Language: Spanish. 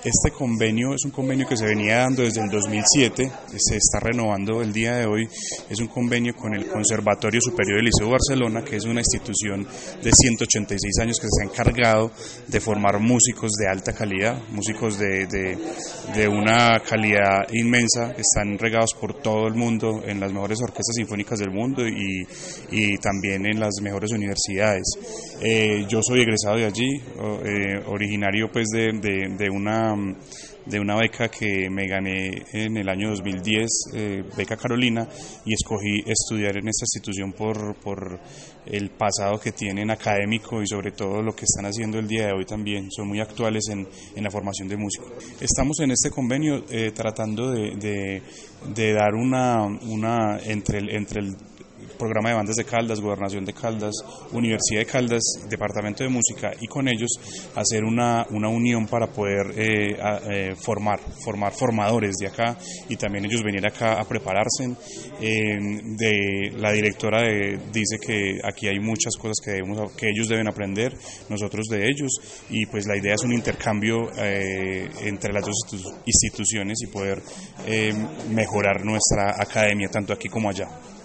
Este convenio es un convenio que se venía dando desde el 2007, se está renovando el día de hoy. Es un convenio con el Conservatorio Superior del Liceo de Barcelona, que es una institución de 186 años que se ha encargado de formar músicos de alta calidad, músicos de una calidad inmensa, que están regados por todo el mundo en las mejores orquestas sinfónicas del mundo y también en las mejores universidades. Yo soy egresado de allí, originario pues de una beca que me gané en el año 2010, beca Carolina, y escogí estudiar en esta institución por el pasado que tienen académico y sobre todo lo que están haciendo el día de hoy también. Son muy actuales en la formación de músicos. Estamos en este convenio tratando de dar una entre el Programa de Bandas de Caldas, Gobernación de Caldas, Universidad de Caldas, Departamento de Música, y con ellos hacer una unión para poder formar formadores de acá, y también ellos venir acá a prepararse. La directora dice que aquí hay muchas cosas que ellos deben aprender, nosotros de ellos, y pues la idea es un intercambio entre las dos instituciones y poder mejorar nuestra academia, tanto aquí como allá.